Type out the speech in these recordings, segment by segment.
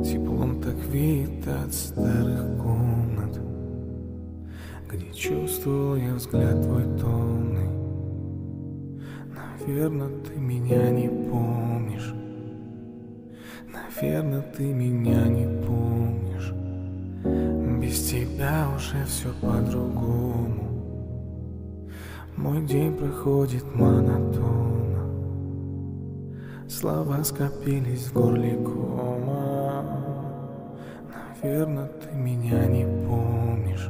Теплом так веет от старых комнат, где чувствовал я взгляд твой томный. Наверно, ты меня не помнишь. Наверно, ты меня не помнишь. Без тебя уже все по-другому. Мой день проходит монотонно. Слова скопились в горле кома. Наверно, ты меня не помнишь.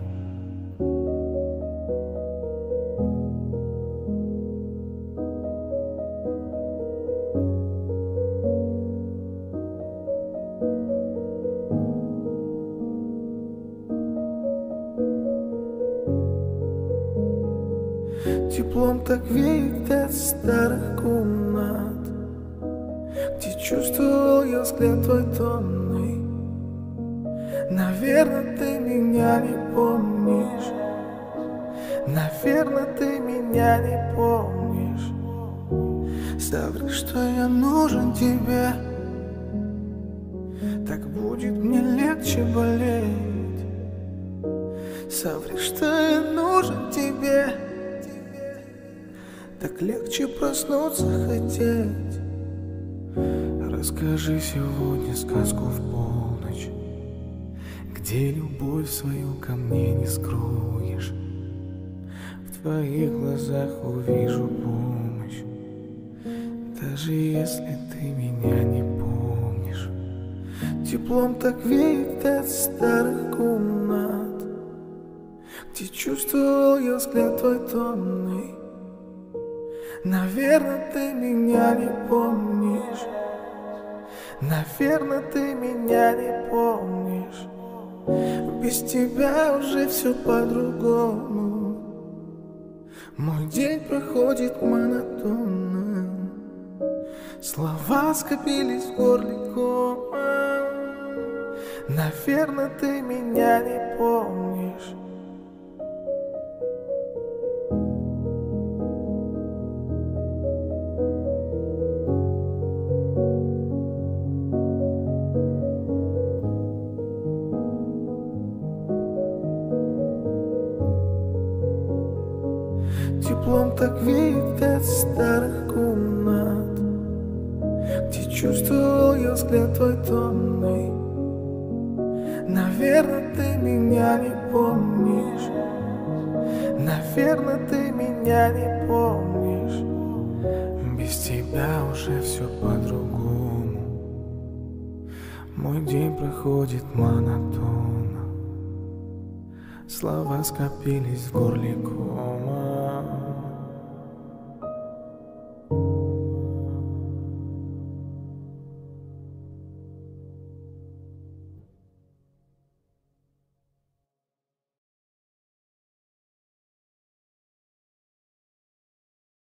Теплом так веет от старых комнат, где чувствовал я взгляд твой томный. Наверно, ты меня не помнишь. Наверно, ты меня не помнишь. Соври, что я нужен тебе. Так будет мне легче болеть. Соври, что я нужен тебе. Так легче проснуться хотеть. Расскажи сегодня сказку в полночь, где любовь свою ко мне не скроешь. В твоих глазах увижу помощь, даже если ты меня не помнишь. Теплом так веет от старых комнат, где чувствовал я взгляд твой томный. Наверно, ты меня не помнишь. Наверно, ты меня не помнишь. Без тебя уже все по-другому. Мой день проходит монотонно. Слова скопились в горле кома. Наверно, ты меня не помнишь. Теплом так веет от старых комнат, где чувствовал я взгляд твой томный. Наверно, ты меня не помнишь. Наверно, ты меня не помнишь. Без тебя уже все по-другому. Мой день проходит монотонно. Слова скопились в горле кома.